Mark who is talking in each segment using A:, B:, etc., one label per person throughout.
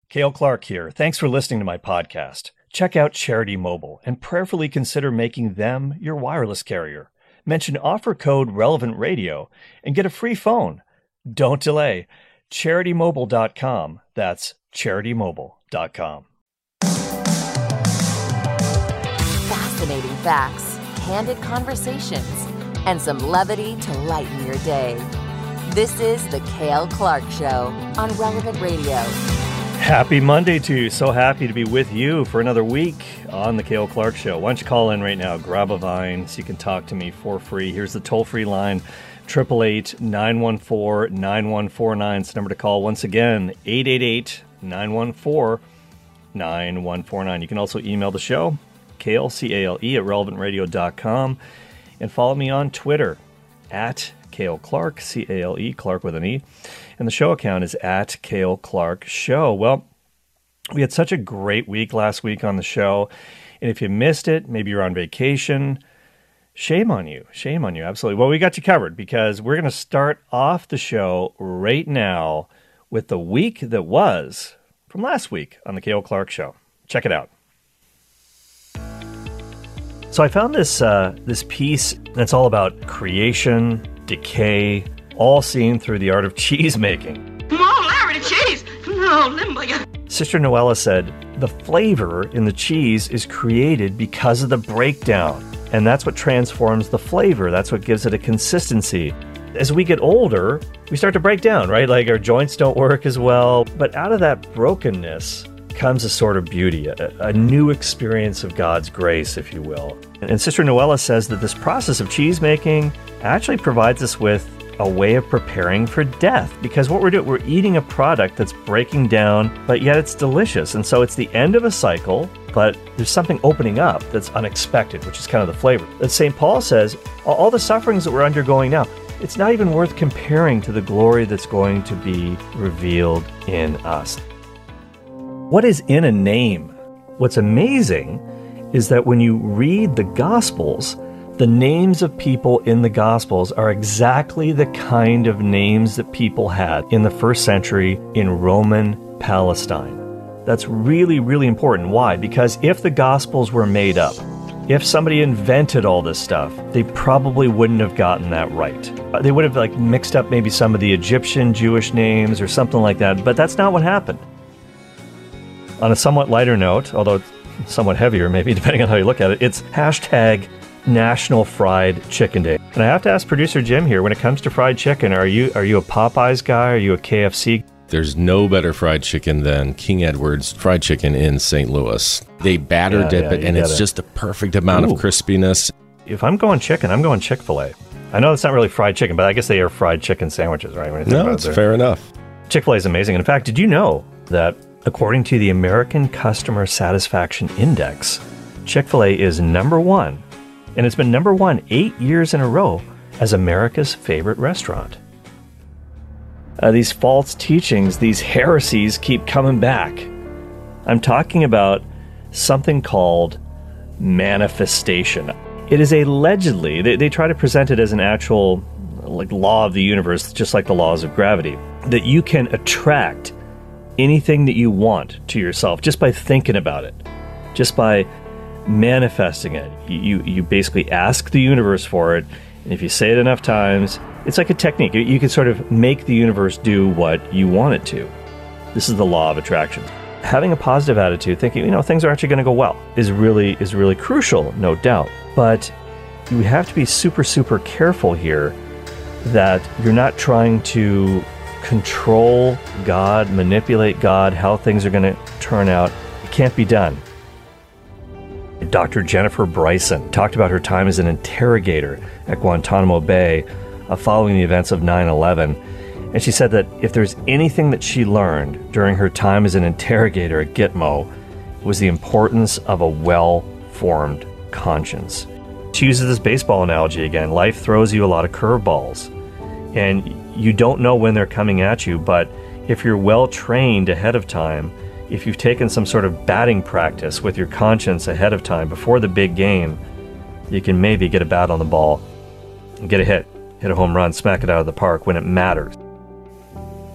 A: Cale Clark here. Thanks for listening to my podcast. Check out Charity Mobile and prayerfully consider making them your wireless carrier. Mention offer code Relevant Radio and get a free phone. Don't delay. CharityMobile.com. That's CharityMobile.com.
B: Fascinating facts, candid conversations, and some levity to lighten your day. This is The Cale Clark Show on Relevant Radio.
A: Happy Monday to you. So happy to be with you for another week on The Cale Clark Show. Why don't you call in right now, grab a vine so you can talk to me for free. Here's the toll-free line, 888-914-9149. It's the number to call. Once again, 888-914-9149. You can also email the show, Cale, C-A-L-E, at relevantradio.com. And follow me on Twitter, at Cale Clark, C-A-L-E, Clark with an E. And the show account is at Cale Clark Show. Well, we had such a great week last week on the show. And if you missed it, maybe you're on vacation, shame on you. Shame on you, absolutely. Well, we got you covered because we're going to start off the show right now with the week that was from last week on the Cale Clark Show. Check it out. So I found this piece that's all about creation, decay, all seen through the art of cheese making.
C: Come on, Larry, the cheese! No, limbo ya.
A: Sister Noella said, the flavor in the cheese is created because of the breakdown. And that's what transforms the flavor. That's what gives it a consistency. As we get older, we start to break down, right? Like our joints don't work as well. But out of that brokenness comes a sort of beauty, a new experience of God's grace, if you will. And Sister Noella says that this process of cheese making actually provides us with a way of preparing for death, because what we're doing, we're eating a product that's breaking down, but yet it's delicious. And so it's the end of a cycle, but there's something opening up that's unexpected, which is kind of the flavor. As St. Paul says, all the sufferings that we're undergoing now, it's not even worth comparing to the glory that's going to be revealed in us. What is in a name? What's amazing is that when you read the Gospels, the names of people in the Gospels are exactly the kind of names that people had in the first century in Roman Palestine. That's really, really important. Why? Because if the Gospels were made up, if somebody invented all this stuff, they probably wouldn't have gotten that right. They would have mixed up maybe some of the Egyptian Jewish names or something like that, but that's not what happened. On a somewhat lighter note, although somewhat heavier maybe, depending on how you look at it, it's hashtag National Fried Chicken Day. And I have to ask producer Jim here, when it comes to fried chicken, are you a Popeyes guy? Are you a KFC?
D: There's no better fried chicken than King Edward's Fried Chicken in St. Louis. They batter dip it, and it's just the perfect amount of crispiness.
A: If I'm going chicken, I'm going Chick-fil-A. I know it's not really fried chicken, but I guess they are fried chicken sandwiches, right?
D: No, it's fair enough.
A: Chick-fil-A is amazing. In fact, did you know that according to the American Customer Satisfaction Index, Chick-fil-A is number one, and it's been number one 8 years in a row as America's favorite restaurant. These false teachings, these heresies keep coming back. I'm talking about something called manifestation. It is allegedly, they try to present it as an actual law of the universe, just like the laws of gravity, that you can attract anything that you want to yourself just by thinking about it, just by manifesting it. You basically ask the universe for it, and if you say it enough times, it's like a technique. You can sort of make the universe do what you want it to. This is the law of attraction. Having a positive attitude, thinking, things are actually going to go well, is really crucial, no doubt. But you have to be super, super careful here that you're not trying to control God, manipulate God, how things are going to turn out. It can't be done. Dr. Jennifer Bryson talked about her time as an interrogator at Guantanamo Bay following the events of 9/11. And she said that if there's anything that she learned during her time as an interrogator at Gitmo, it was the importance of a well-formed conscience. She uses this baseball analogy again. Life throws you a lot of curveballs, and you don't know when they're coming at you, but if you're well-trained ahead of time, if you've taken some sort of batting practice with your conscience ahead of time before the big game, you can maybe get a bat on the ball and get a hit a home run, smack it out of the park when it matters.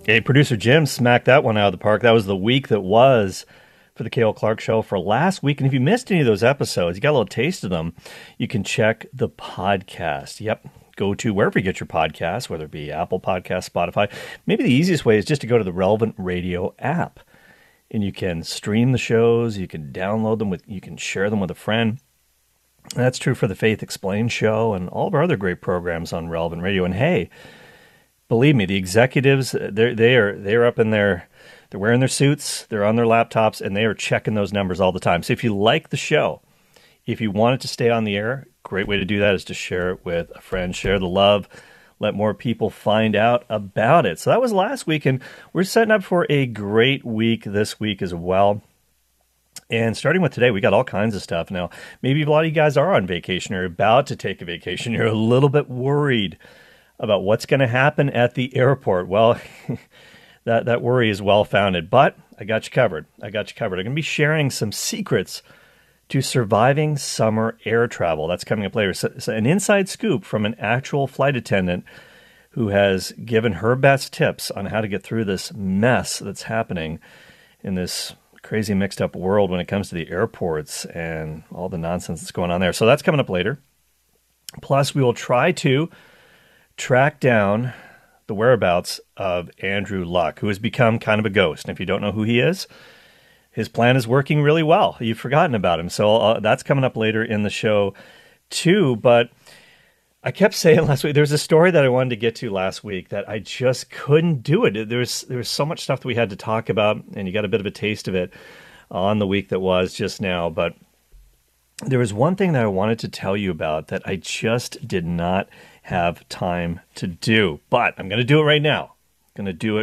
A: Hey, producer Jim smacked that one out of the park. That was the week that was for the Cale Clark Show for last week. And if you missed any of those episodes, you got a little taste of them, you can check the podcast. Yep. Go to wherever you get your podcasts, whether it be Apple Podcasts, Spotify. Maybe the easiest way is just to go to the Relevant Radio app. And you can stream the shows, you can download them, you can share them with a friend. And that's true for the Faith Explained show and all of our other great programs on Relevant Radio. And hey, believe me, the executives, they're up in there, they're wearing their suits, they're on their laptops, and they are checking those numbers all the time. So if you like the show, if you want it to stay on the air, great way to do that is to share it with a friend, share the love, let more people find out about it. So that was last week, and we're setting up for a great week this week as well. And starting with today, we got all kinds of stuff. Now, maybe a lot of you guys are on vacation or about to take a vacation. You're a little bit worried about what's going to happen at the airport. Well, that worry is well-founded, but I got you covered. I'm going to be sharing some secrets to surviving summer air travel. That's coming up later. So an inside scoop from an actual flight attendant who has given her best tips on how to get through this mess that's happening in this crazy mixed-up world when it comes to the airports and all the nonsense that's going on there. So that's coming up later. Plus, we will try to track down the whereabouts of Andrew Luck, who has become kind of a ghost. And if you don't know who he is, his plan is working really well. You've forgotten about him. So that's coming up later in the show too. But I kept saying last week, there was a story that I wanted to get to last week that I just couldn't do it. There was so much stuff that we had to talk about, and you got a bit of a taste of it on the week that was just now. But there was one thing that I wanted to tell you about that I just did not have time to do, but I'm going to do it right now. I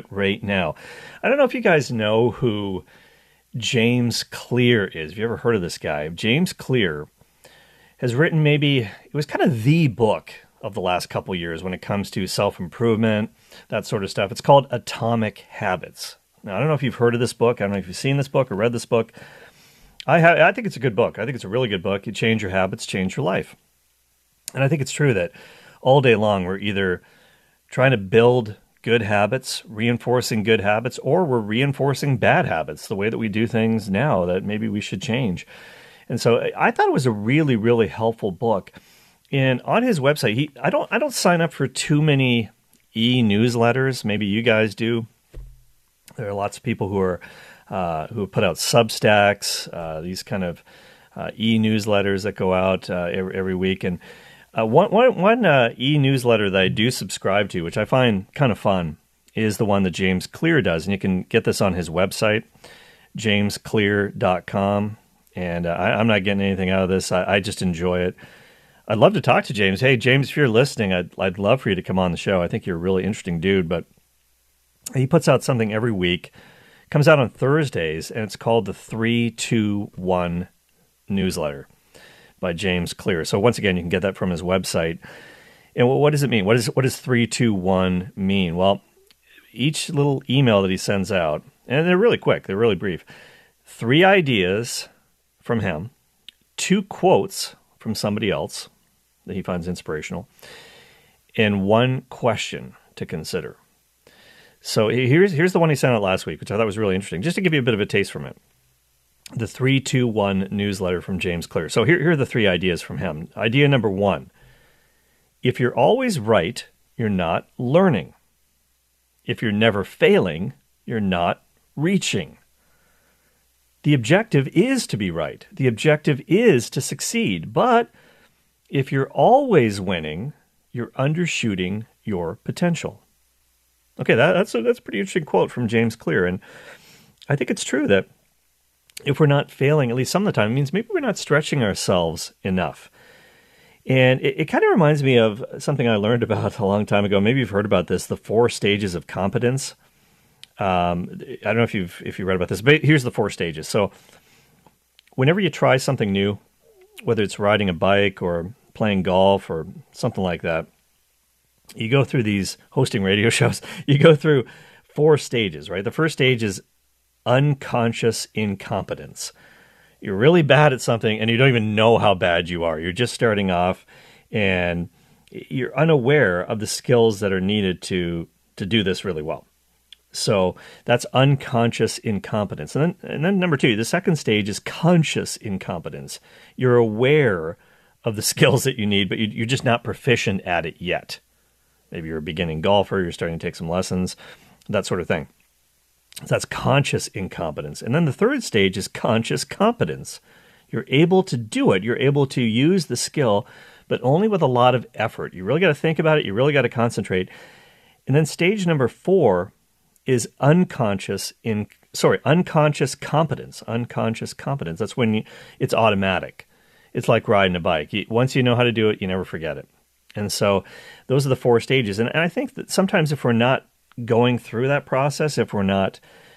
A: don't know if you guys know who James Clear is. Have you ever heard of this guy? James Clear has written it was kind of the book of the last couple years when it comes to self-improvement, that sort of stuff. It's called Atomic Habits. Now, I don't know if you've heard of this book. I don't know if you've seen this book or read this book. I think it's a good book. I think it's a really good book. You change your habits, change your life. And I think it's true that all day long, we're either trying to build good habits, reinforcing good habits, or we're reinforcing bad habits, the way that we do things now that maybe we should change. And so I thought it was a really, really helpful book. And on his website, I don't sign up for too many e-newsletters. Maybe you guys do. There are lots of people who have put out Substacks, these kind of e-newsletters that go out every week. And one e-newsletter that I do subscribe to, which I find kind of fun, is the one that James Clear does. And you can get this on his website, jamesclear.com. And I'm not getting anything out of this. I just enjoy it. I'd love to talk to James. Hey, James, if you're listening, I'd love for you to come on the show. I think you're a really interesting dude. But he puts out something every week. Comes out on Thursdays, and it's called the 3-2-1 newsletter by James Clear. So once again, you can get that from his website. And what does it mean? What does 3-2-1 mean? Well, each little email that he sends out, and they're really quick, they're really brief. 3 ideas from him, 2 quotes from somebody else that he finds inspirational, and 1 question to consider. So here's the one he sent out last week, which I thought was really interesting, just to give you a bit of a taste from it. The 3-2-1 newsletter from James Clear. So here are the 3 ideas from him. Idea number 1. If you're always right, you're not learning. If you're never failing, you're not reaching. The objective is to be right. The objective is to succeed. But if you're always winning, you're undershooting your potential. Okay, that's a pretty interesting quote from James Clear. And I think it's true that if we're not failing, at least some of the time, it means maybe we're not stretching ourselves enough. And it kind of reminds me of something I learned about a long time ago. Maybe you've heard about this, the 4 stages of competence. I don't know if you read about this, but here's the 4 stages. So whenever you try something new, whether it's riding a bike or playing golf or something like that, you go through these hosting radio shows, you go through 4 stages, right? The first stage is unconscious incompetence. You're really bad at something and you don't even know how bad you are. You're just starting off and you're unaware of the skills that are needed to do this really well. So that's unconscious incompetence. And then number 2, the second stage is conscious incompetence. You're aware of the skills that you need, but you're just not proficient at it yet. Maybe you're a beginning golfer, you're starting to take some lessons, that sort of thing. So that's conscious incompetence. And then the third stage is conscious competence. You're able to do it. You're able to use the skill, but only with a lot of effort. You really got to think about it. You really got to concentrate. And then stage number 4 is unconscious competence. Unconscious competence. That's when it's automatic. It's like riding a bike. Once you know how to do it, you never forget it. And so those are the 4 stages. And I think that sometimes if we're not going through that process, if we're not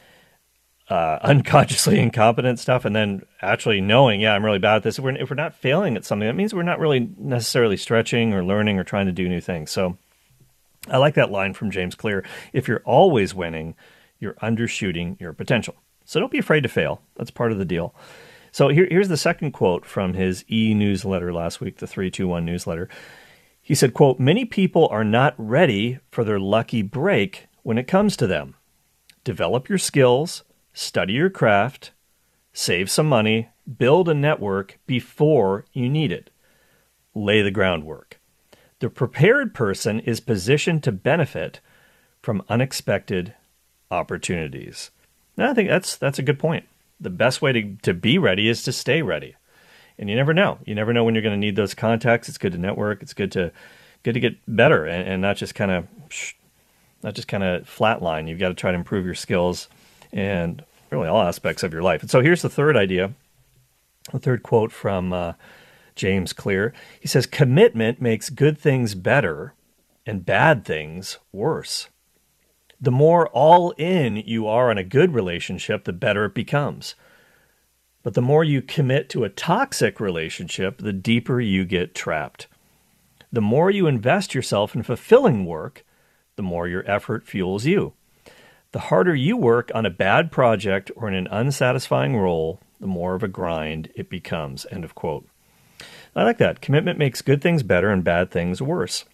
A: unconsciously incompetent stuff and then actually knowing, I'm really bad at this, if we're not failing at something, that means we're not really necessarily stretching or learning or trying to do new things. So I like that line from James Clear. If you're always winning, you're undershooting your potential. So don't be afraid to fail. That's part of the deal. So here's the second quote from his e-newsletter last week, the 321 newsletter. He said, quote, "Many people are not ready for their lucky break when it comes to them. Develop your skills, study your craft, save some money, build a network before you need it. Lay the groundwork. The prepared person is positioned to benefit from unexpected opportunities." Now, I think that's a good point. The best way to be ready is to stay ready. And you never know. You never know when you're going to need those contacts. It's good to network. It's good to get better and not just kind of flatline. You've got to try to improve your skills and really all aspects of your life. And so here's the third idea, the third quote from James Clear. He says, "Commitment makes good things better and bad things worse. The more all in you are on a good relationship, the better it becomes. But the more you commit to a toxic relationship, the deeper you get trapped. The more you invest yourself in fulfilling work, the more your effort fuels you. The harder you work on a bad project or in an unsatisfying role, the more of a grind it becomes." End of quote. I like that. Commitment makes good things better and bad things worse.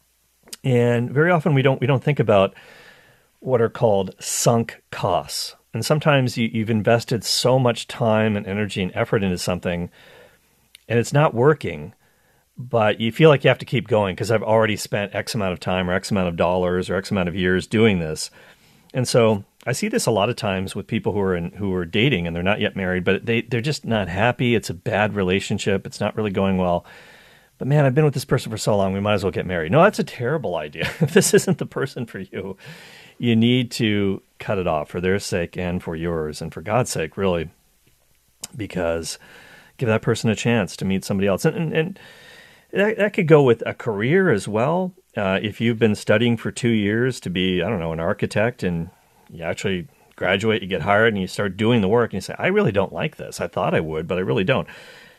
A: And very often we don't think about what are called sunk costs. And sometimes you've invested so much time and energy and effort into something and it's not working, but you feel like you have to keep going because I've already spent X amount of time or X amount of dollars or X amount of years doing this. And so I see this a lot of times with people who are dating and they're not yet married, but they're just not happy. It's a bad relationship. It's not really going well. But man, I've been with this person for so long, we might as well get married. No, that's a terrible idea. If this isn't the person for you, you need to cut it off for their sake and for yours and for God's sake, really, because give that person a chance to meet somebody else. And that could go with a career as well. If you've been studying for 2 years to be, I don't know, an architect, and you actually graduate, you get hired, and you start doing the work, and you say, I really don't like this. I thought I would, but I really don't.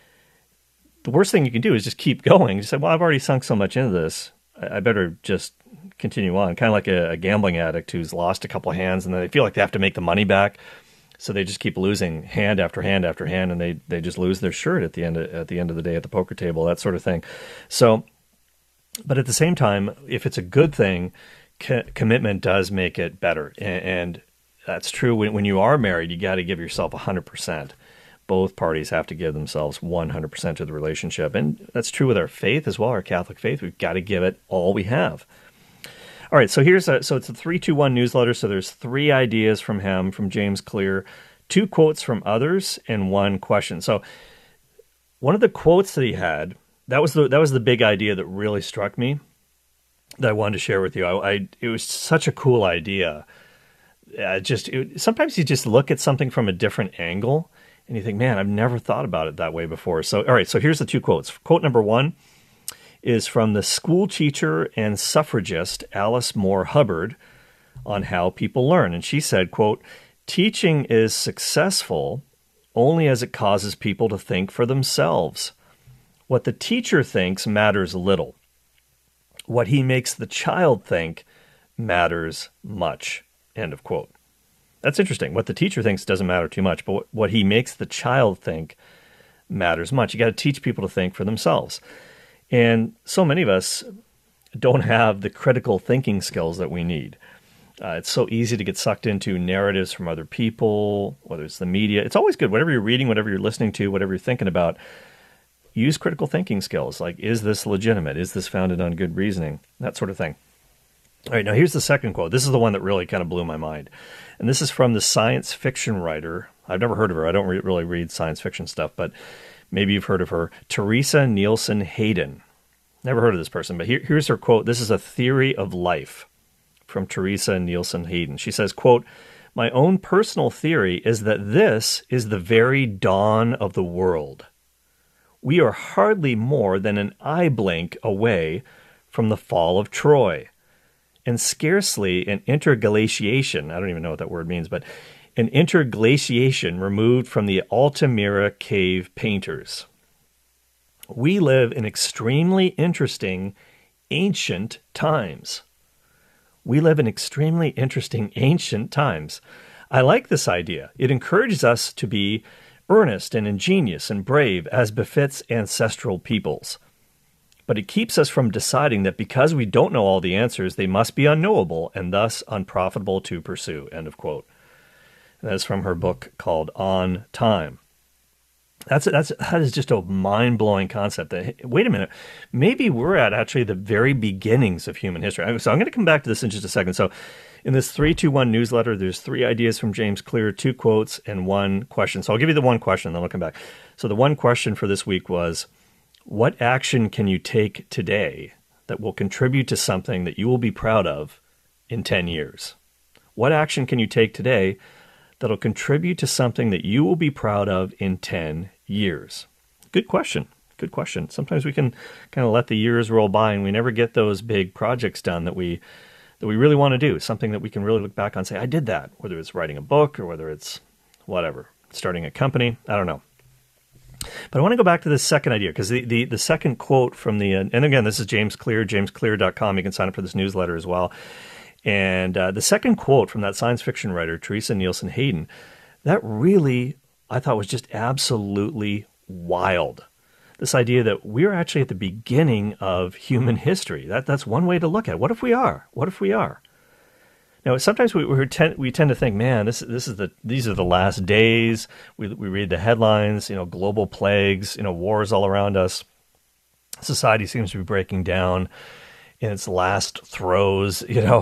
A: The worst thing you can do is just keep going. You say, well, I've already sunk so much into this. I better just continue on. Kind of like a gambling addict who's lost a couple of hands, and then they feel like they have to make the money back. So they just keep losing hand after hand after hand, and they just lose their shirt at the end of the day at the poker table, that sort of thing. So, but at the same time, if it's a good thing, commitment does make it better. And that's true when you are married. You got to give yourself 100%. Both parties have to give themselves 100% to the relationship. And that's true with our faith as well, our Catholic faith. We've got to give it all we have. All right, so it's a 321 newsletter. So there's 3 ideas from him, from James Clear, 2 quotes from others, and 1 question. So one of the quotes that he had, that was the big idea that really struck me, that I wanted to share with you. It was such a cool idea. Sometimes you just look at something from a different angle, and you think, man, I've never thought about it that way before. So, all right, so here's the 2 quotes. Quote number 1 is from the school teacher and suffragist Alice Moore Hubbard on how people learn. And she said, quote, "Teaching is successful only as it causes people to think for themselves. What the teacher thinks matters little. What he makes the child think matters much." End of quote. That's interesting. What the teacher thinks doesn't matter too much, but what he makes the child think matters much. You got to teach people to think for themselves. And so many of us don't have the critical thinking skills that we need. It's so easy to get sucked into narratives from other people, whether it's the media. It's always good. Whatever you're reading, whatever you're listening to, whatever you're thinking about, use critical thinking skills. Like, is this legitimate? Is this founded on good reasoning? That sort of thing. All right, now here's the second quote. This is the one that really kind of blew my mind. And this is from the science fiction writer. I've never heard of her. I don't really read science fiction stuff, but maybe you've heard of her. Teresa Nielsen Hayden. Never heard of this person, but here's her quote. This is a theory of life from Teresa Nielsen Hayden. She says, quote, "My own personal theory is that this is the very dawn of the world. We are hardly more than an eye blink away from the fall of Troy, and scarcely an interglaciation," I don't even know what that word means, but an interglaciation removed from the Altamira cave painters. We live in extremely interesting ancient times. We live in extremely interesting ancient times. I like this idea. It encourages us to be earnest and ingenious and brave as befits ancestral peoples. But it keeps us from deciding that because we don't know all the answers, they must be unknowable and thus unprofitable to pursue. End of quote. And that's from her book called On Time. That is just a mind-blowing concept. Wait a minute. Maybe we're at actually the very beginnings of human history. So I'm going to come back to this in just a second. So in this 321 newsletter, there's 3 ideas from James Clear, 2 quotes, and 1 question. So I'll give you the 1 question, then I'll come back. So the 1 question for this week was, what action can you take today that will contribute to something that you will be proud of in 10 years? What action can you take today that'll contribute to something that you will be proud of in 10 years? Good question. Good question. Sometimes we can kind of let the years roll by and we never get those big projects done that we really want to do, something that we can really look back on and say, I did that, whether it's writing a book or whether it's whatever, starting a company. I don't know. But I want to go back to this second idea because the second quote from the, and again, this is James Clear, jamesclear.com. You can sign up for this newsletter as well. And the second quote from that science fiction writer, Teresa Nielsen Hayden, that really, I thought, was just absolutely wild. This idea that we're actually at the beginning of human history. That's one way to look at it. What if we are? What if we are? Now, sometimes we tend to think, man, these are the last days. We read the headlines, global plagues, wars all around us. Society seems to be breaking down in its last throes. People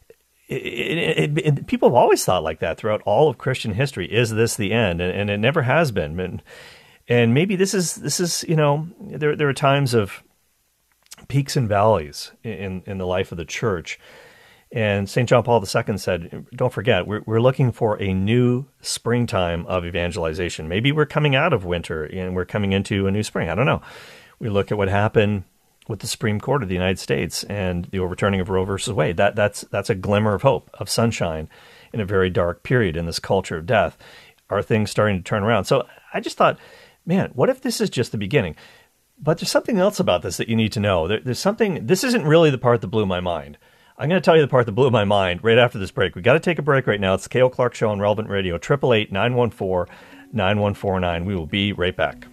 A: have always thought like that throughout all of Christian history. Is this the end? And it never has been. And maybe this is there are times of peaks and valleys in the life of the church. And St. John Paul II said, don't forget, we're looking for a new springtime of evangelization. Maybe we're coming out of winter and we're coming into a new spring. I don't know. We look at what happened with the Supreme Court of the United States and the overturning of Roe versus Wade. That's a glimmer of hope, of sunshine in a very dark period in this culture of death. Are things starting to turn around? So I just thought, man, what if this is just the beginning? But there's something else about this that you need to know. There's something, this isn't really the part that blew my mind. I'm going to tell you the part that blew my mind right after this break. We got to take a break right now. It's the Cale Clark Show on Relevant Radio, 888-914-9149. We will be right back.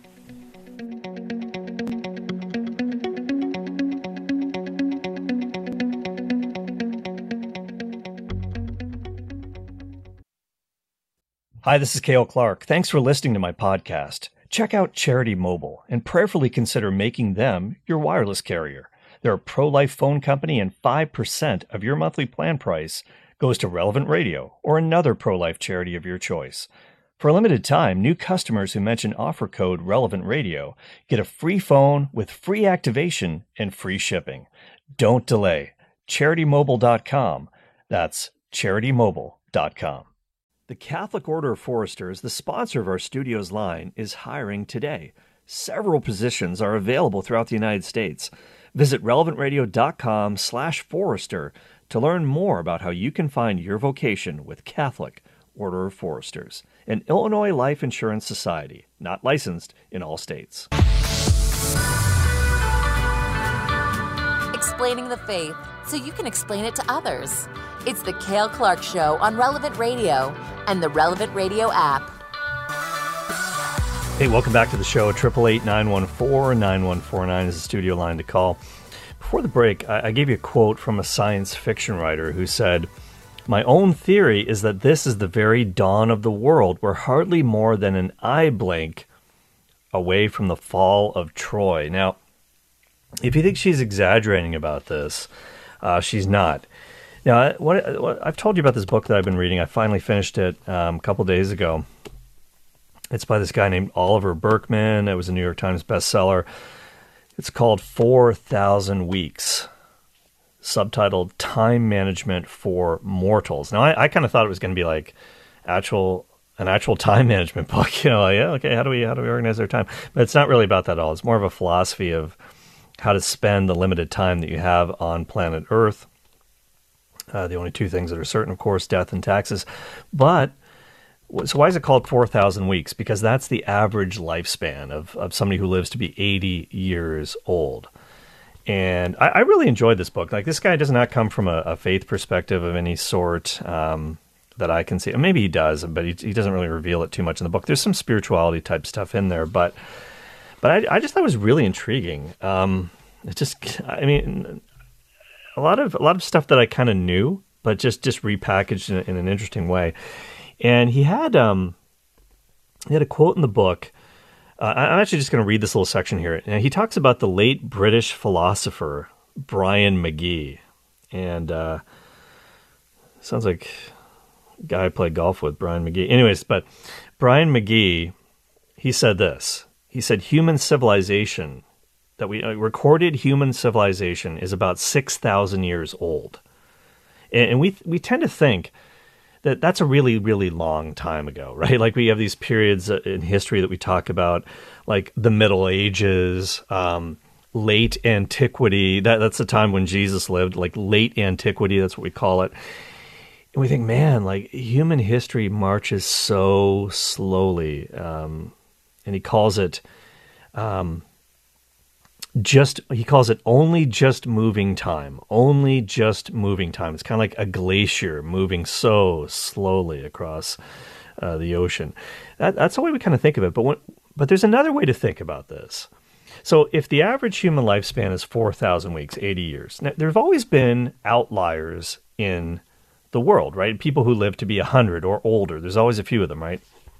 A: Hi, this is Cale Clark. Thanks for listening to my podcast. Check out Charity Mobile and prayerfully consider making them your wireless carrier. They're a pro-life phone company, and 5% of your monthly plan price goes to Relevant Radio or another pro-life charity of your choice. For a limited time, new customers who mention offer code Relevant Radio get a free phone with free activation and free shipping. Don't delay. CharityMobile.com. That's CharityMobile.com. The Catholic Order of Foresters, the sponsor of our studio's line, is hiring today. Several positions are available throughout the United States. Visit relevantradio.com/Forester to learn more about how you can find your vocation with Catholic Order of Foresters, an Illinois life insurance society, not licensed in all states.
B: Explaining the faith so you can explain it to others. It's the Cale Clark Show on Relevant Radio and the Relevant Radio app.
A: Hey, welcome back to the show. 888-914-9149 is the studio line to call. Before the break, I gave you a quote from a science fiction writer who said, My own theory is that this is the very dawn of the world. We're hardly more than an eye blink away from the fall of Troy. Now, if you think she's exaggerating about this, she's not. Now, what I've told you about this book that I've been reading. I finally finished it a couple days ago. It's by this guy named Oliver Burkeman. It was a New York Times bestseller. It's called 4,000 Weeks, subtitled Time Management for Mortals. Now, I kind of thought it was going to be like an actual time management book. Like, yeah, okay, how do we organize our time? But it's not really about that at all. It's more of a philosophy of how to spend the limited time that you have on planet Earth. The only two things that are certain, of course, death and taxes. But, so why is it called 4,000 Weeks? Because that's the average lifespan of somebody who lives to be 80 years old. And I really enjoyed this book. Like, this guy does not come from a faith perspective of any sort that I can see. Maybe he does, but he doesn't really reveal it too much in the book. There's some spirituality type stuff in there, but I just thought it was really intriguing. A lot of stuff that I kind of knew, but just repackaged in an interesting way. And he had a quote in the book. I'm actually just going to read this little section here. And he talks about the late British philosopher Brian McGee, and sounds like a guy I played golf with, Brian McGee. Anyways, but Brian McGee, he said this. He said, human civilization, that we recorded human civilization, is about 6,000 years old. And we tend to think that that's a really, really long time ago, right? Like, we have these periods in history that we talk about, like the Middle Ages, late antiquity. That's the time when Jesus lived, like late antiquity, that's what we call it. And we think, man, like, human history marches so slowly. And he calls it only just moving time. Only just moving time. It's kind of like a glacier moving so slowly across the ocean. That's the way we kind of think of it. But there's another way to think about this. So if the average human lifespan is 4,000 weeks, 80 years, now, there have always been outliers in the world, right? People who live to be 100 or older. There's always a few of them, right?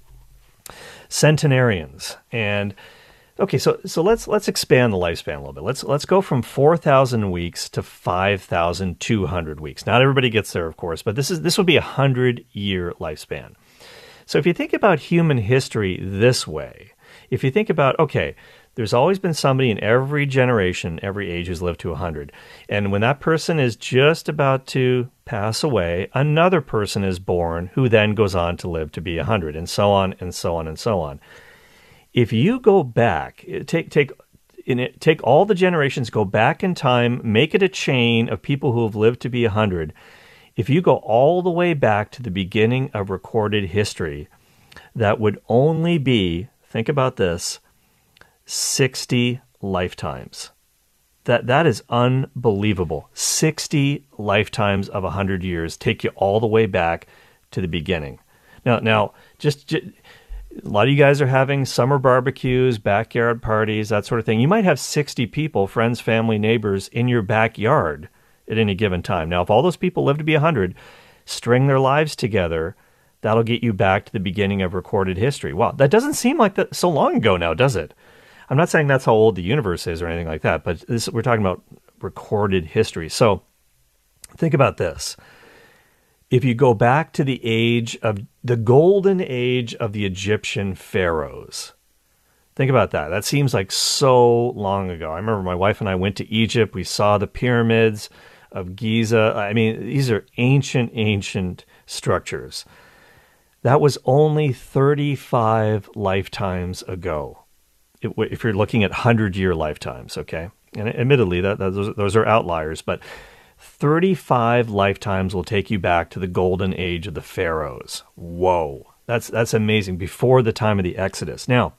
A: Centenarians. And okay, so let's expand the lifespan a little bit. Let's go from 4,000 weeks to 5,200 weeks. Not everybody gets there, of course, but this would be a 100-year lifespan. So if you think about human history this way, if you think about, okay, there's always been somebody in every generation, every age who's lived to 100. And when that person is just about to pass away, another person is born who then goes on to live to be 100, and so on and so on and so on. If you go back, take all the generations, go back in time, make it a chain of people who have lived to be 100. If you go all the way back to the beginning of recorded history, that would only be, think about this, 60 lifetimes. That is unbelievable. 60 lifetimes of 100 years take you all the way back to the beginning. Now, just a lot of you guys are having summer barbecues, backyard parties, that sort of thing. You might have 60 people, friends, family, neighbors, in your backyard at any given time. Now, if all those people live to be 100, string their lives together, that'll get you back to the beginning of recorded history. Wow, that doesn't seem like that so long ago now, does it? I'm not saying that's how old the universe is or anything like that, but we're talking about recorded history. So think about this. If you go back to the golden age of the Egyptian pharaohs, think about that. That seems like so long ago. I remember my wife and I went to Egypt. We saw the pyramids of Giza. I mean, these are ancient structures. That was only 35 lifetimes ago, if you're looking at 100-year lifetimes, okay? And admittedly, those are outliers, but 35 lifetimes will take you back to the golden age of the pharaohs. Whoa, that's amazing, before the time of the Exodus. Now,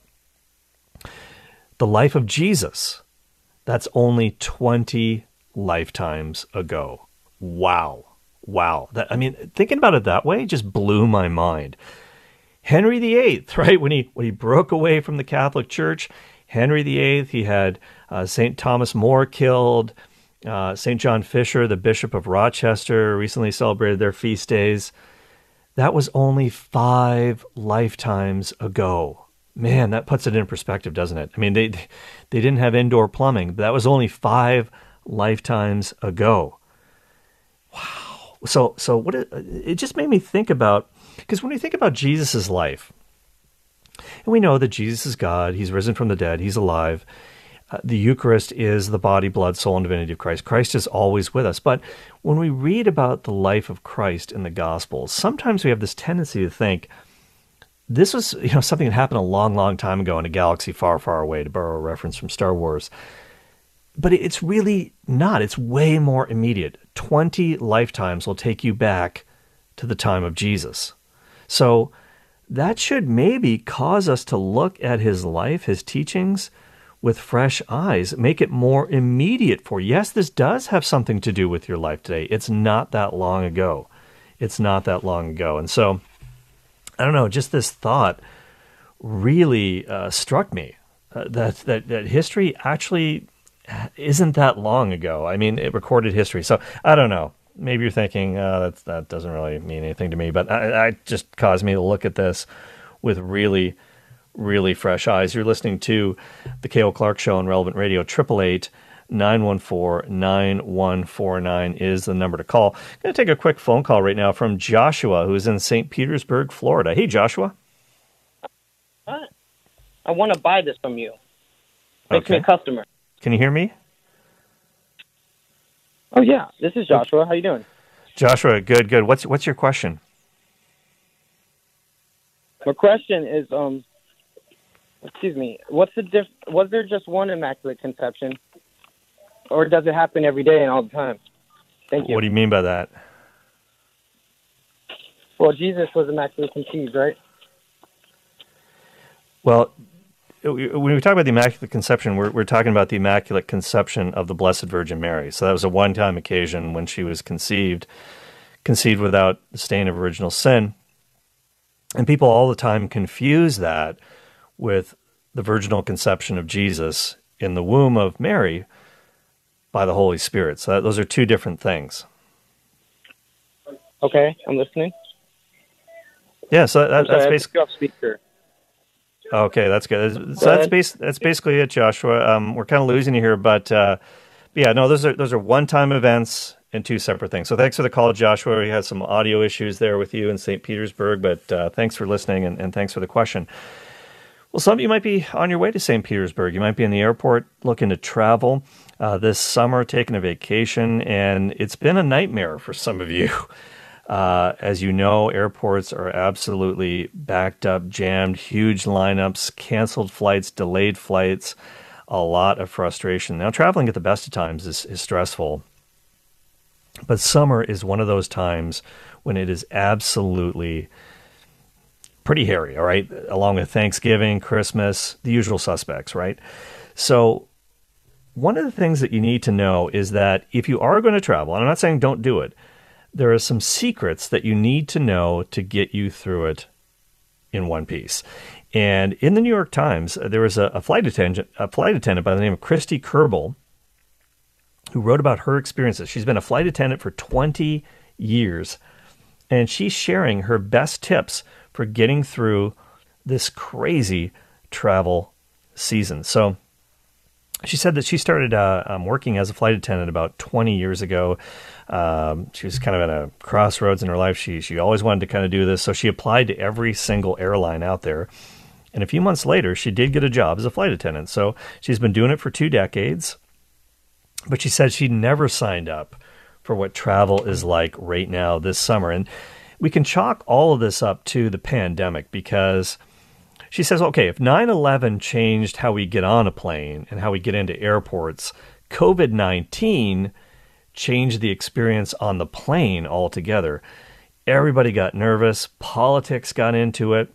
A: the life of Jesus, that's only 20 lifetimes ago. Wow. Thinking about it that way just blew my mind. Henry VIII, right? When he broke away from the Catholic Church, Henry VIII, he had St. Thomas More killed. St. John Fisher, the Bishop of Rochester, recently celebrated their feast days. That was only 5 lifetimes ago. Man, that puts it in perspective, doesn't it? I mean, they didn't have indoor plumbing, but that was only 5 lifetimes ago. Wow. So it just made me think about, because when we think about Jesus' life, and we know that Jesus is God, he's risen from the dead, he's alive. The Eucharist is the body, blood, soul, and divinity of Christ. Christ is always with us. But when we read about the life of Christ in the Gospels, sometimes we have this tendency to think this was something that happened a long, long time ago in a galaxy far, far away, to borrow a reference from Star Wars. But it's really not. It's way more immediate. 20 lifetimes will take you back to the time of Jesus. So that should maybe cause us to look at his life, his teachings, with fresh eyes, make it more immediate for you. Yes, this does have something to do with your life today. It's not that long ago. It's not that long ago. And so, I don't know, just this thought really struck me, that history actually isn't that long ago. I mean, it recorded history. So, I don't know. Maybe you're thinking, that doesn't really mean anything to me, but I just caused me to look at this with really fresh eyes. You're listening to the Cale Clark Show on Relevant Radio. 888-914-9149 is the number to call. I'm going to take a quick phone call right now from Joshua, who's in St. Petersburg, Florida. Hey, Joshua.
E: I want to buy this from you. Make me a customer.
A: Can you hear me?
E: Oh, yeah. This is Joshua. How you doing?
A: Joshua, good. What's your question?
E: My question is, excuse me, was there just one Immaculate Conception? Or does it happen every day and all the time? Thank you.
A: What do you mean by that?
E: Well, Jesus was immaculate conceived, right?
A: Well, when we talk about the Immaculate Conception, we're talking about the Immaculate Conception of the Blessed Virgin Mary. So that was a one-time occasion when she was conceived without the stain of original sin. And people all the time confuse that with the virginal conception of Jesus in the womb of Mary by the Holy Spirit. So those are two different things.
E: Okay, I'm listening.
A: Yeah, so that's basically
E: off speaker.
A: Okay, that's good. So that's basically it, Joshua. We're kind of losing you here, but yeah, no, those are one-time events and two separate things. So thanks for the call, Joshua. We had some audio issues there with you in St. Petersburg, but thanks for listening and thanks for the question. Well, some of you might be on your way to St. Petersburg. You might be in the airport looking to travel this summer, taking a vacation, and it's been a nightmare for some of you. As you know, airports are absolutely backed up, jammed, huge lineups, canceled flights, delayed flights, a lot of frustration. Now, traveling at the best of times is stressful, but summer is one of those times when it is absolutely pretty hairy, all right? Along with Thanksgiving, Christmas, the usual suspects, right? So one of the things that you need to know is that if you are going to travel, and I'm not saying don't do it, there are some secrets that you need to know to get you through it in one piece. And in the New York Times, there was a flight attendant by the name of Christy Kerbel who wrote about her experiences. She's been a flight attendant for 20 years, and she's sharing her best tips for getting through this crazy travel season. So she said that she started working as a flight attendant about 20 years ago. She was kind of at a crossroads in her life. She always wanted to kind of do this, so she applied to every single airline out there. And a few months later, she did get a job as a flight attendant. So she's been doing it for 2 decades. But she said she never signed up for what travel is like right now this summer. And we can chalk all of this up to the pandemic because she says, okay, if 9/11 changed how we get on a plane and how we get into airports, COVID-19 changed the experience on the plane altogether. Everybody got nervous. Politics got into it.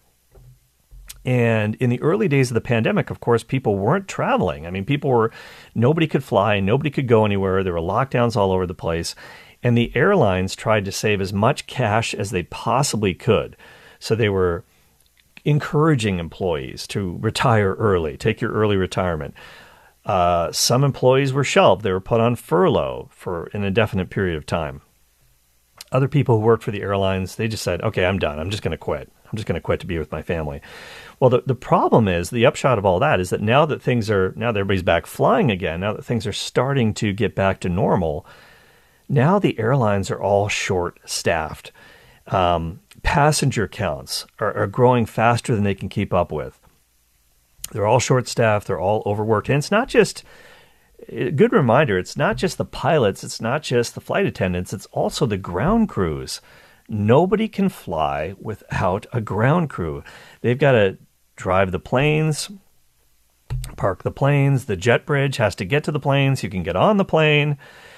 A: And in the early days of the pandemic, of course, people weren't traveling. I mean, nobody could fly, nobody could go anywhere. There were lockdowns all over the place. And the airlines tried to save as much cash as they possibly could. So they were encouraging employees to retire early, take your early retirement. Some employees were shelved. They were put on furlough for an indefinite period of time. Other people who worked for the airlines, they just said, okay, I'm done. I'm just going to quit. I'm just going to quit to be with my family. Well, the problem is, the upshot of all that is that now that everybody's back flying again, now that things are starting to get back to normal, now the airlines are all short-staffed. Passenger counts are growing faster than they can keep up with. They're all short-staffed. They're all overworked. And it's not just a good reminder, it's not just the pilots, it's not just the flight attendants, it's also the ground crews. Nobody can fly without a ground crew. They've got to drive the planes, park the planes, the jet bridge has to get to the planes, you can get on the plane.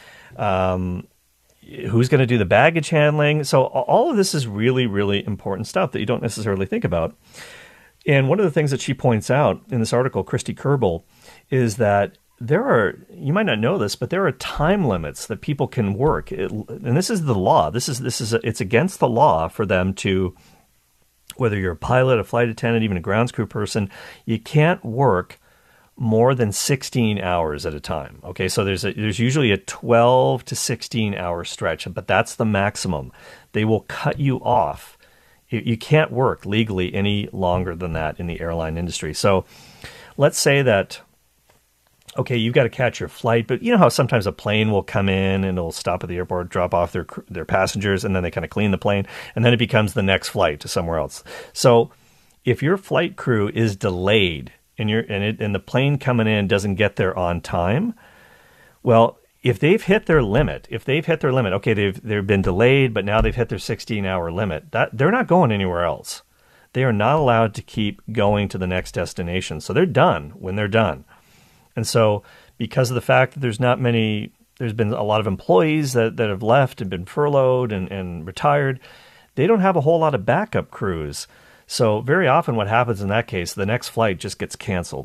A: Who's going to do the baggage handling? So all of this is really, really important stuff that you don't necessarily think about. And one of the things that she points out in this article, Christy Kerbel, is that you might not know this, but there are time limits that people can work. And this is the law. It's against the law for them to, whether you're a pilot, a flight attendant, even a grounds crew person, you can't work more than 16 hours at a time. Okay, so there's usually a 12 to 16 hour stretch, but that's the maximum. They will cut you off. You can't work legally any longer than that in the airline industry. So let's say that, okay, you've got to catch your flight, but you know how sometimes a plane will come in and it'll stop at the airport, drop off their passengers, and then they kind of clean the plane, and then it becomes the next flight to somewhere else. So if your flight crew is delayed and the plane coming in doesn't get there on time, well, if they've hit their limit, okay, they've been delayed, but now they've hit their 16-hour limit, that they're not going anywhere else. They are not allowed to keep going to the next destination. So they're done when they're done. And so because of the fact that there's been a lot of employees that have left and been furloughed and retired, they don't have a whole lot of backup crews. So very often what happens in that case, the next flight just gets canceled.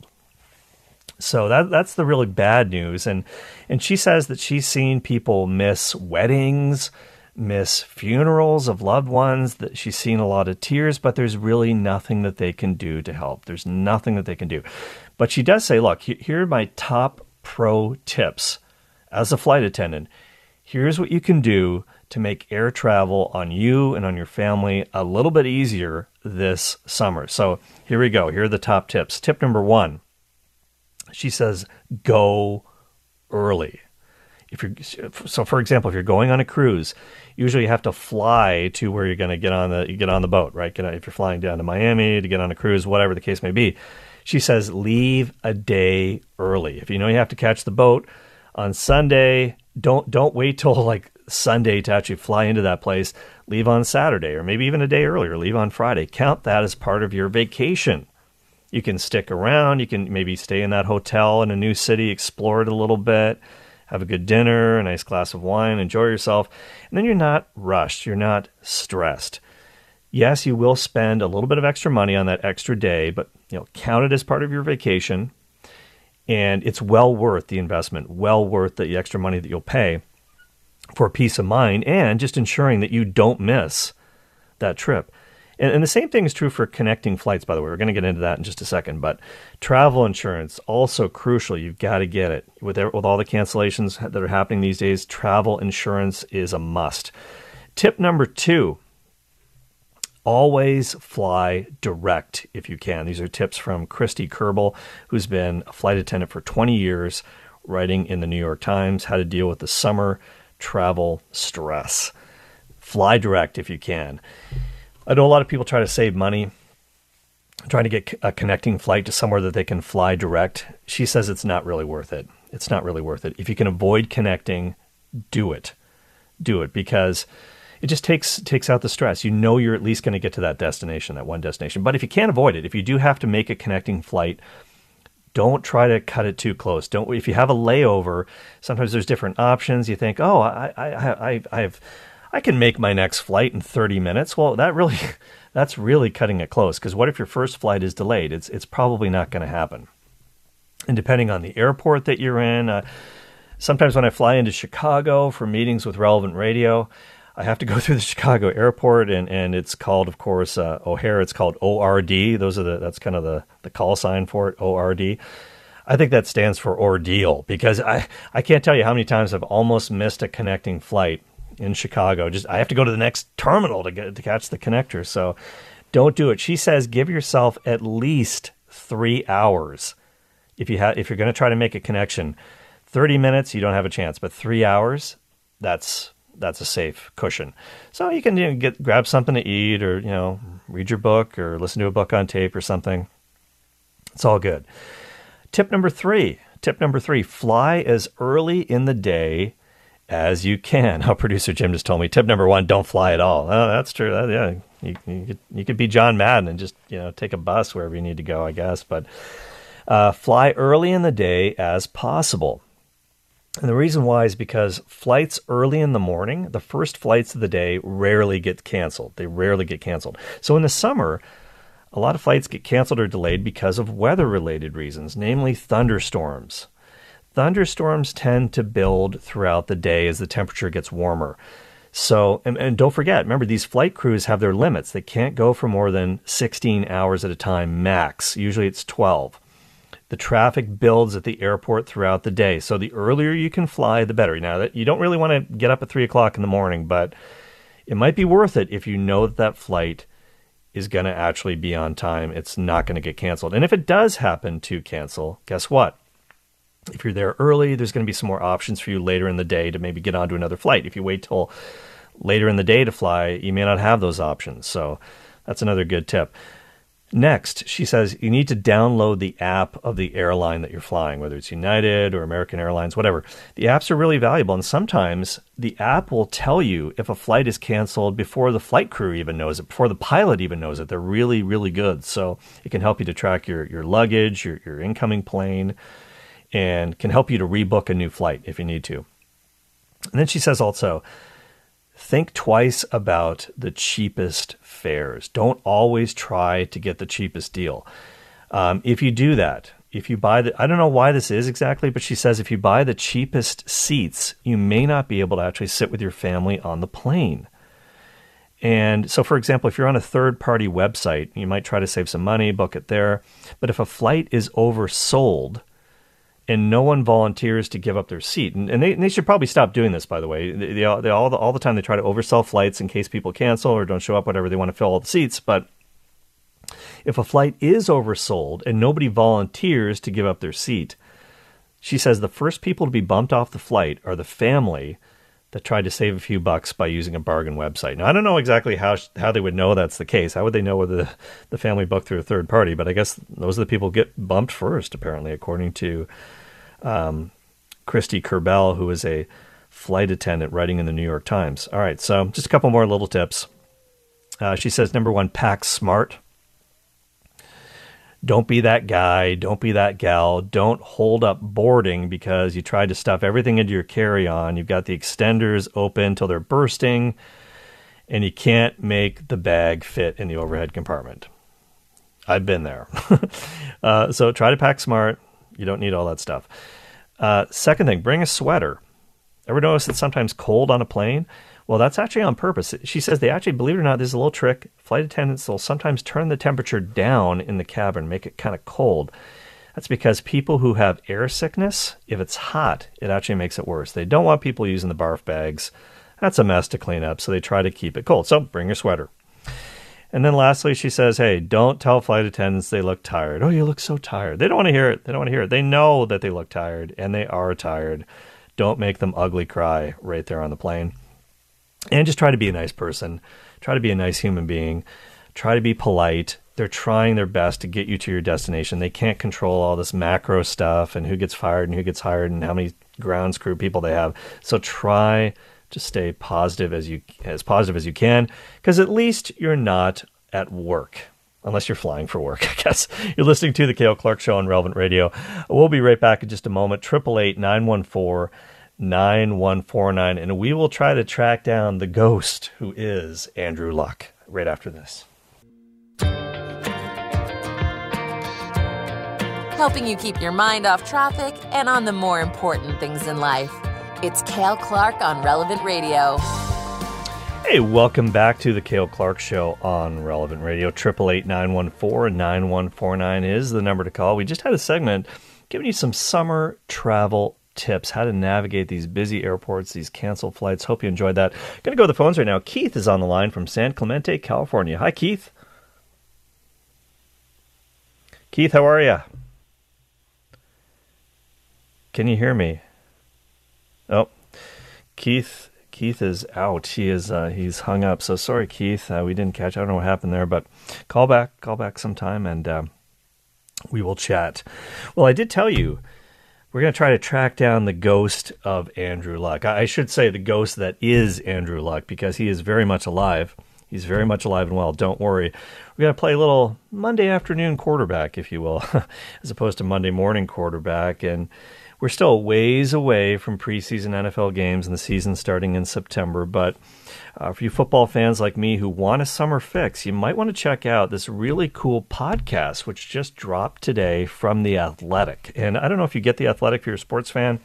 A: So that's the really bad news. And she says that she's seen people miss weddings, miss funerals of loved ones, that she's seen a lot of tears, but there's really nothing that they can do to help. There's nothing that they can do. But she does say, look, here are my top pro tips. As a flight attendant, here's what you can do to make air travel on you and on your family a little bit easier this summer. So here we go. Here are the top tips. Tip number 1. She says, go early. For example, if you're going on a cruise, usually you have to fly to where you're going to get on the boat, right? If you're flying down to Miami to get on a cruise, whatever the case may be. She says, leave a day early. If you know you have to catch the boat on Sunday, don't wait till like Sunday to actually fly into that place. Leave on Saturday, or maybe even a day earlier. Leave on Friday. Count that as part of your vacation. You can stick around. You can maybe stay in that hotel in a new city, explore it a little bit, have a good dinner, a nice glass of wine, enjoy yourself. And then you're not rushed. You're not stressed. Yes, you will spend a little bit of extra money on that extra day, but count it as part of your vacation. And it's well worth the investment, well worth the extra money that you'll pay for peace of mind and just ensuring that you don't miss that trip. And the same thing is true for connecting flights, by the way. We're going to get into that in just a second. But travel insurance, also crucial. You've got to get it. With all the cancellations that are happening these days, travel insurance is a must. Tip number 2, always fly direct if you can. These are tips from Christy Kerbel, who's been a flight attendant for 20 years, writing in the New York Times how to deal with the summer travel stress. Fly direct if you can. I know a lot of people try to save money, trying to get a connecting flight to somewhere that they can fly direct. She says it's not really worth it. It's not really worth it. If you can avoid connecting, do it. Do it, because it just takes out the stress. You're at least going to get to that destination, that one destination. But if you can't avoid it, if you do have to make a connecting flight, don't try to cut it too close. If you have a layover, sometimes there's different options. You think, oh, I can make my next flight in 30 minutes. Well, that's really cutting it close, because what if your first flight is delayed? It's probably not going to happen. And depending on the airport that you're in, sometimes when I fly into Chicago for meetings with Relevant Radio, I have to go through the Chicago airport, and it's called, of course, O'Hare. It's called ORD. That's kind of the call sign for it, ORD. I think that stands for ordeal, because I can't tell you how many times I've almost missed a connecting flight in Chicago. I have to go to the next terminal to catch the connector. So don't do it. She says give yourself at least 3 hours if you're going to try to make a connection. 30 minutes, you don't have a chance, but 3 hours, that's a safe cushion. So you can grab something to eat, or read your book, or listen to a book on tape or something. It's all good. Tip number three, fly as early in the day as you can. How producer Jim just told me, tip number 1, don't fly at all. Oh, that's true. Yeah, you could be John Madden and just take a bus wherever you need to go, I guess. But fly early in the day as possible. And the reason why is because flights early in the morning, the first flights of the day, rarely get canceled. They rarely get canceled. So in the summer, a lot of flights get canceled or delayed because of weather-related reasons, namely thunderstorms. Thunderstorms tend to build throughout the day as the temperature gets warmer. So, and don't forget, remember, these flight crews have their limits. They can't go for more than 16 hours at a time max. Usually it's 12. The traffic builds at the airport throughout the day. So the earlier you can fly, the better. Now, you don't really want to get up at 3 o'clock in the morning, but it might be worth it if you know that flight is going to actually be on time. It's not going to get canceled. And if it does happen to cancel, guess what? If you're there early, there's going to be some more options for you later in the day to maybe get onto another flight. If you wait till later in the day to fly, you may not have those options. So that's another good tip. Next, she says you need to download the app of the airline that you're flying, whether it's United or American Airlines, whatever. The apps are really valuable, and sometimes the app will tell you if a flight is canceled before the flight crew even knows it, before the pilot even knows it. They're really, really good. So it can help you to track your luggage, your incoming plane, and can help you to rebook a new flight if you need to. And then she says also, think twice about the cheapest fares. Don't always try to get the cheapest deal. If you do that, if you buy I don't know why this is exactly, but she says if you buy the cheapest seats, you may not be able to actually sit with your family on the plane. And so, for example, if you're on a third-party website, you might try to save some money, book it there. But if a flight is oversold, and no one volunteers to give up their seat. And they should probably stop doing this, by the way. They all the time they try to oversell flights in case people cancel or don't show up, whatever. They want to fill all the seats. But if a flight is oversold and nobody volunteers to give up their seat, she says the first people to be bumped off the flight are the family that tried to save a few bucks by using a bargain website. Now, I don't know exactly how they would know that's the case. How would they know whether the family booked through a third party? But I guess those are the people who get bumped first, apparently, according to Christy Kerbel, who is a flight attendant writing in the New York Times. All right, so just a couple more little tips. She says, number 1, pack smart. Don't be that guy. Don't be that gal. Don't hold up boarding because you tried to stuff everything into your carry-on. You've got the extenders open till they're bursting, and you can't make the bag fit in the overhead compartment. I've been there. So try to pack smart. You don't need all that stuff. Second thing, bring a sweater. Ever notice it's sometimes cold on a plane? Well, that's actually on purpose. She says they actually, believe it or not, there's a little trick. Flight attendants will sometimes turn the temperature down in the cabin, make it kind of cold. That's because people who have air sickness, if it's hot, it actually makes it worse. They don't want people using the barf bags. That's a mess to clean up, so they try to keep it cold. So bring your sweater. And then lastly, she says, hey, don't tell flight attendants they look tired. Oh, you look so tired. They don't want to hear it. They know that they look tired, and they are tired. Don't make them ugly cry right there on the plane. And just try to be a nice person. Try to be a nice human being. Try to be polite. They're trying their best to get you to your destination. They can't control all this macro stuff and who gets fired and who gets hired and how many grounds crew people they have. So try to stay positive as you can, because at least you're not at work, unless you're flying for work, I guess. You're listening to the Cale Clark Show on Relevant Radio. We'll be right back in just a moment. 888-914-9149, and we will try to track down the ghost who is Andrew Luck right after this.
B: Helping you keep your mind off traffic and on the more important things in life. It's Cale Clark on Relevant Radio.
A: Hey, welcome back to the Cale Clark Show on Relevant Radio. 888-914-9149 is the number to call. We just had a segment giving you some summer travel tips, how to navigate these busy airports, these canceled flights. Hope you enjoyed that. Going to go to the phones right now. Keith is on the line from San Clemente, California. Hi, Keith. Keith, how are you? Can you hear me? Oh, Keith is out. He's hung up. So sorry, Keith. We didn't catch. I don't know what happened there, but call back sometime, and we will chat. Well, I did tell you we're going to try to track down the ghost of Andrew Luck. I should say the ghost that is Andrew Luck, because he is very much alive. He's very much alive and well. Don't worry. We're going to play a little Monday afternoon quarterback, if you will, as opposed to Monday morning quarterback. And we're still a ways away from preseason NFL games and the season starting in September. But for you football fans like me who want a summer fix, you might want to check out this really cool podcast, which just dropped today from The Athletic. And I don't know if you get The Athletic if you're a sports fan.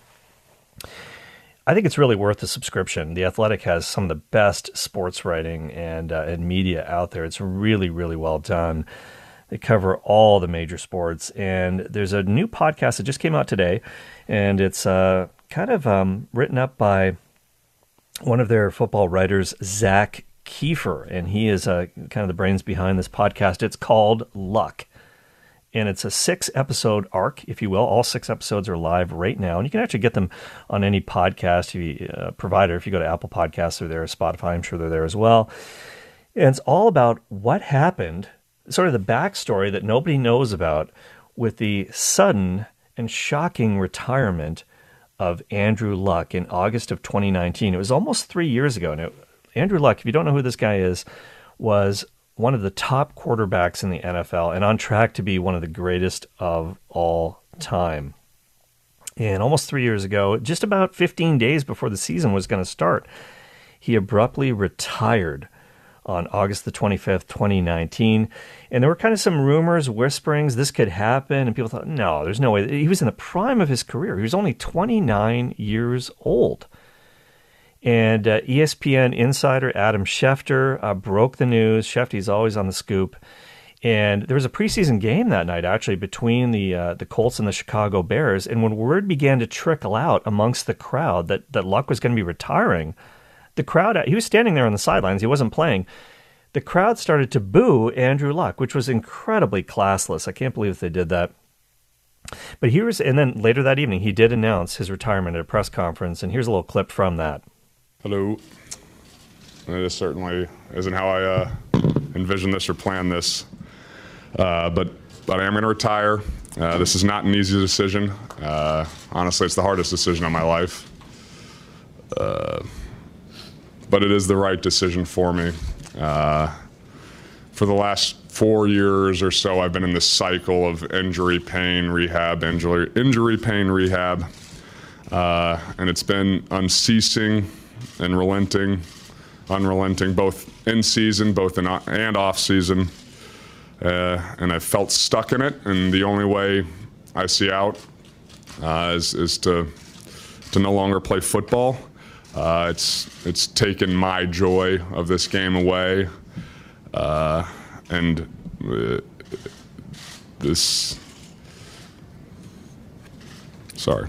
A: I think it's really worth the subscription. The Athletic has some of the best sports writing and media out there. It's really, really well done. They cover all the major sports. And there's a new podcast that just came out today, and it's kind of written up by one of their football writers, Zach Kiefer, and he is kind of the brains behind this podcast. It's called Luck. And it's a 6-episode arc, if you will. All 6 episodes are live right now. And you can actually get them on any podcast provider. If you go to Apple Podcasts, they're there. Spotify, I'm sure they're there as well. And it's all about what happened, sort of the backstory that nobody knows about with the sudden and shocking retirement of Andrew Luck in August of 2019. It was almost 3 years ago. Now, Andrew Luck, if you don't know who this guy is, was one of the top quarterbacks in the NFL and on track to be one of the greatest of all time. And almost 3 years ago, just about 15 days before the season was going to start, he abruptly retired on August the 25th, 2019. And there were kind of some rumors, whisperings, this could happen. And people thought, no, there's no way. He was in the prime of his career. He was only 29 years old. And ESPN insider Adam Schefter broke the news. Schefter's always on the scoop. And there was a preseason game that night, actually, between the Colts and the Chicago Bears. And when word began to trickle out amongst the crowd that Luck was going to be retiring, the crowd, he was standing there on the sidelines. He wasn't playing. The crowd started to boo Andrew Luck, which was incredibly classless. I can't believe they did that. But and then later that evening, he did announce his retirement at a press conference. And here's a little clip from that.
F: Hello. This certainly isn't how I envisioned this or planned this, but I am going to retire. This is not an easy decision. Honestly, it's the hardest decision of my life, but it is the right decision for me. For the last 4 years or so, I've been in this cycle of injury, pain, rehab, injury, pain, rehab, and it's been unceasing and unrelenting, both in season, and off season. And I felt stuck in it, and the only way I see out is to no longer play football. It's taken my joy of this game away, and this. Sorry.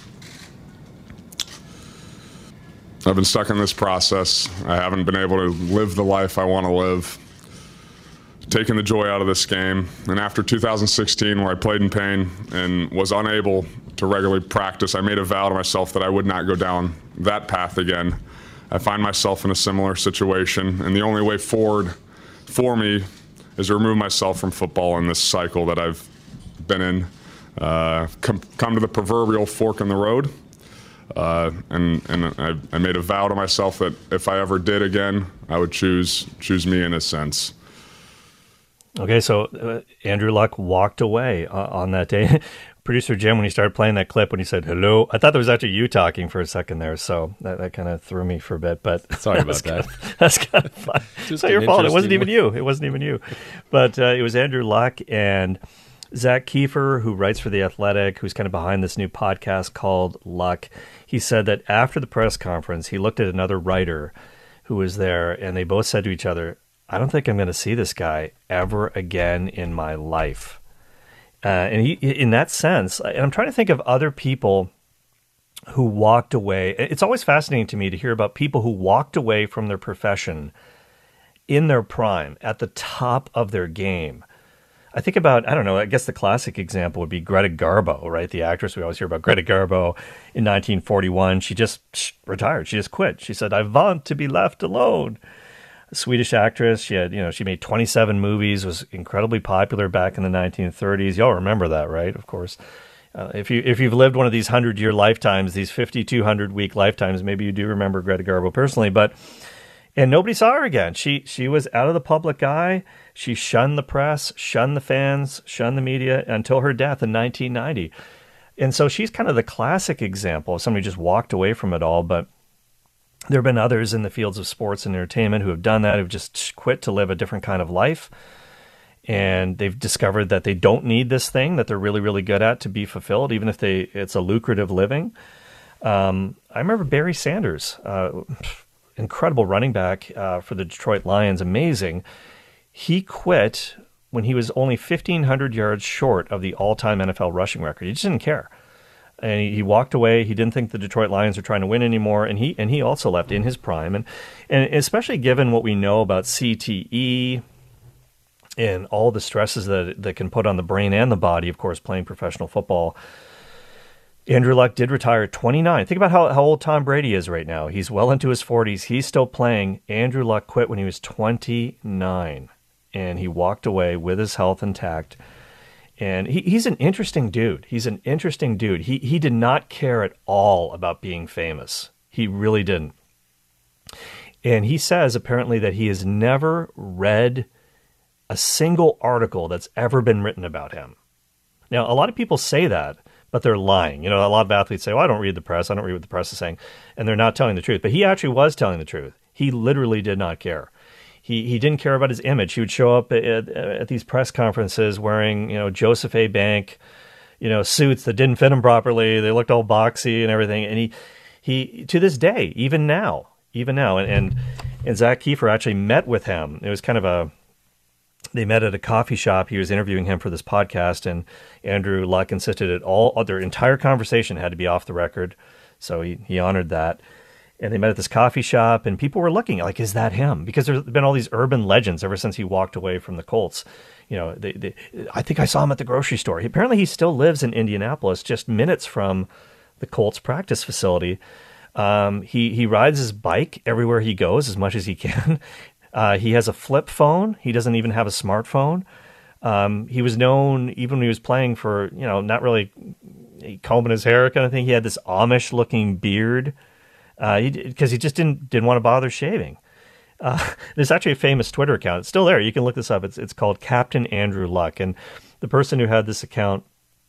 F: I've been stuck in this process. I haven't been able to live the life I want to live, taking the joy out of this game. And after 2016, where I played in pain and was unable to regularly practice, I made a vow to myself that I would not go down that path again. I find myself in a similar situation, and the only way forward for me is to remove myself from football in this cycle that I've been in. Come to the proverbial fork in the road. And I made a vow to myself that if I ever did again, I would choose me in a sense.
A: Okay, so Andrew Luck walked away on that day. Producer Jim, when he started playing that clip, when he said hello, I thought that was actually you talking for a second there, so that kind of threw me for a bit. But
D: sorry about that.
A: That's kind of fun. It's not your fault. It wasn't even you. But it was Andrew Luck and Zach Kiefer, who writes for The Athletic, who's kind of behind this new podcast called Luck. He said that after the press conference, he looked at another writer who was there, and they both said to each other, I don't think I'm going to see this guy ever again in my life. And he, in that sense, and I'm trying to think of other people who walked away. It's always fascinating to me to hear about people who walked away from their profession in their prime, at the top of their game. I think about, I don't know, I guess the classic example would be Greta Garbo, right? The actress, we always hear about Greta Garbo in 1941. She just retired. She just quit. She said, "I want to be left alone." A Swedish actress. She had, she made 27 movies, was incredibly popular back in the 1930s. Y'all remember that, right? Of course. If you've lived one of these 100-year lifetimes, these 5,200-week lifetimes, maybe you do remember Greta Garbo personally, and nobody saw her again. She was out of the public eye. She shunned the press, shunned the fans, shunned the media until her death in 1990. And so she's kind of the classic example of somebody who just walked away from it all. But there have been others in the fields of sports and entertainment who have done that, who've just quit to live a different kind of life. And they've discovered that they don't need this thing that they're really, really good at to be fulfilled, even if it's a lucrative living. I remember Barry Sanders, incredible running back for the Detroit Lions, amazing. He quit when he was only 1,500 yards short of the all-time NFL rushing record. He just didn't care. And he walked away. He didn't think the Detroit Lions were trying to win anymore, and he also left in his prime. And especially given what we know about CTE and all the stresses that can put on the brain and the body, of course, playing professional football, Andrew Luck did retire at 29. Think about how old Tom Brady is right now. He's well into his 40s. He's still playing. Andrew Luck quit when he was 29, and he walked away with his health intact. And he's an interesting dude. He did not care at all about being famous. He really didn't. And he says apparently that he has never read a single article that's ever been written about him. Now, a lot of people say that, but they're lying. A lot of athletes say, "Well, I don't read the press. I don't read what the press is saying." And they're not telling the truth. But he actually was telling the truth. He literally did not care. He didn't care about his image. He would show up at these press conferences wearing, Joseph A. Bank, suits that didn't fit him properly. They looked all boxy and everything. And he to this day, even now, and Zach Kiefer actually met with him. It was kind of they met at a coffee shop. He was interviewing him for this podcast, and Andrew Luck insisted that their entire conversation had to be off the record. So he honored that. And they met at this coffee shop, and people were looking like, is that him? Because there's been all these urban legends ever since he walked away from the Colts. I think I saw him at the grocery store. Apparently he still lives in Indianapolis, just minutes from the Colts practice facility. He rides his bike everywhere he goes as much as he can. He has a flip phone. He doesn't even have a smartphone. He was known, even when he was playing for, not really combing his hair kind of thing. He had this Amish-looking beard because he just didn't want to bother shaving. There's actually a famous Twitter account. It's still there. You can look this up. It's called Captain Andrew Luck. And the person who had this account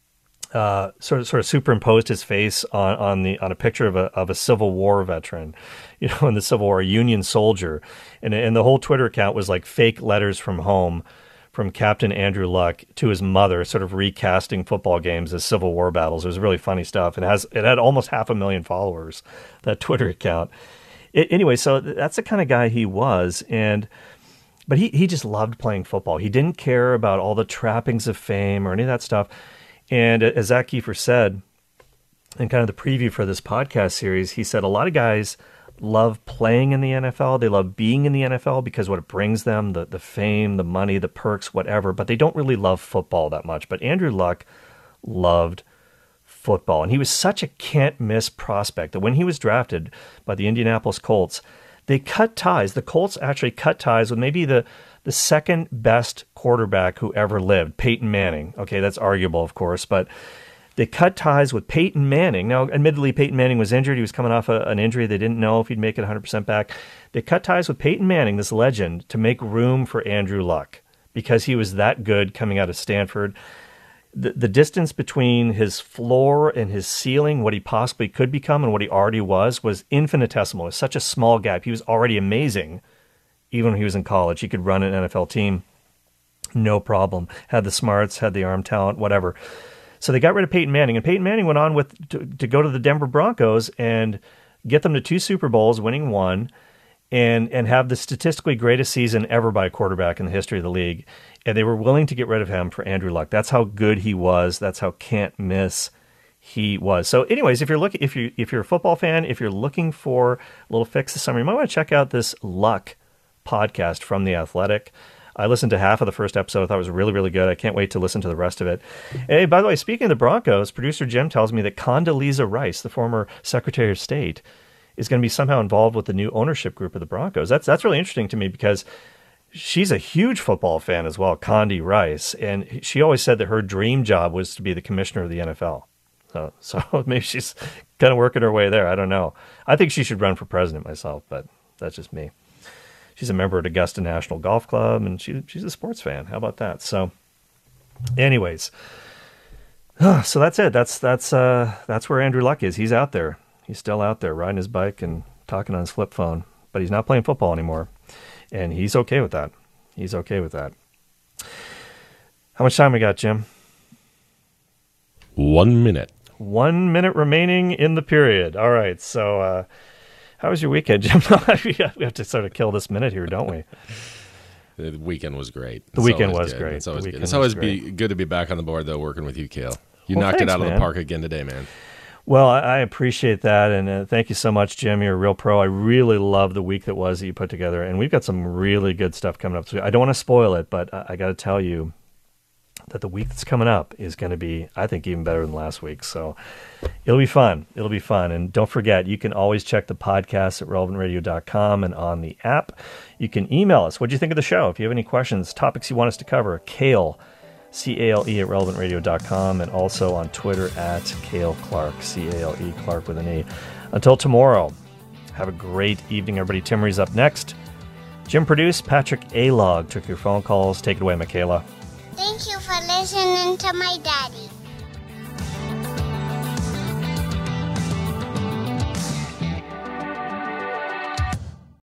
A: sort of superimposed his face on a picture of a Civil War veteran, in the Civil War, a Union soldier, and the whole Twitter account was like fake letters from home from Captain Andrew Luck to his mother, sort of recasting football games as Civil War battles. It was really funny stuff. It had almost 500,000 followers, that Twitter account. Anyway, so that's the kind of guy he was, but he just loved playing football. He didn't care about all the trappings of fame or any of that stuff. And as Zach Kiefer said, in kind of the preview for this podcast series, he said a lot of guys love playing in the NFL. They love being in the NFL because what it brings them, the fame, the money, the perks, whatever, but they don't really love football that much. But Andrew Luck loved football, and he was such a can't-miss prospect that when he was drafted by the Indianapolis Colts, they cut ties. The Colts actually cut ties with maybe the second best quarterback who ever lived, Peyton Manning. Okay, that's arguable, of course, but they cut ties with Peyton Manning. Now, admittedly, Peyton Manning was injured. He was coming off an injury. They didn't know if he'd make it 100% back. They cut ties with Peyton Manning, this legend, to make room for Andrew Luck because he was that good coming out of Stanford. The distance between his floor and his ceiling, what he possibly could become and what he already was infinitesimal. It was such a small gap. He was already amazing. Even when he was in college, he could run an NFL team, no problem. Had the smarts, had the arm talent, whatever. So they got rid of Peyton Manning, and Peyton Manning went on to go to the Denver Broncos and get them to 2 Super Bowls, winning 1. and have the statistically greatest season ever by a quarterback in the history of the league. And they were willing to get rid of him for Andrew Luck. That's how good he was. That's how can't miss he was. So anyways, if you're a football fan, if you're looking for a little fix this summer, you might want to check out this Luck podcast from The Athletic. I listened to half of the first episode. I thought it was really, really good. I can't wait to listen to the rest of it. Hey, by the way, speaking of the Broncos, producer Jim tells me that Condoleezza Rice, the former Secretary of State, is going to be somehow involved with the new ownership group of the Broncos. That's really interesting to me because she's a huge football fan as well, Condi Rice, and she always said that her dream job was to be the commissioner of the NFL. So maybe she's kind of working her way there. I don't know. I think she should run for president myself, but that's just me. She's a member at Augusta National Golf Club, and she's a sports fan. How about that? So, anyways, so that's it. That's where Andrew Luck is. He's out there. He's still out there riding his bike and talking on his flip phone, but he's not playing football anymore, and he's okay with that. He's okay with that. How much time we got, Jim?
D: 1 minute.
A: 1 minute remaining in the period. All right. So, how was your weekend, Jim? We have to sort of kill this minute here, don't we?
D: The weekend was great.
A: The weekend was great.
D: It's always good. It's always good to be back on the board, though, working with you, Cale. You knocked it out of the park again today, man.
A: Well, I appreciate that, and thank you so much, Jim. You're a real pro. I really love the week that was that you put together, and we've got some really good stuff coming up. So I don't want to spoil it, but I got to tell you that the week that's coming up is going to be, I think, even better than last week. So it'll be fun. It'll be fun. And don't forget, you can always check the podcast at relevantradio.com and on the app. You can email us. What do you think of the show? If you have any questions, topics you want us to cover, Cale, C-A-L-E at relevantradio.com, and also on Twitter at Cale Clark, C-A-L-E, Clark with an E. Until tomorrow, have a great evening, everybody. Tim Ree's up next. Jim produced. Patrick A-Log took your phone calls. Take it away, Michaela.
G: Thank you for listening to my daddy.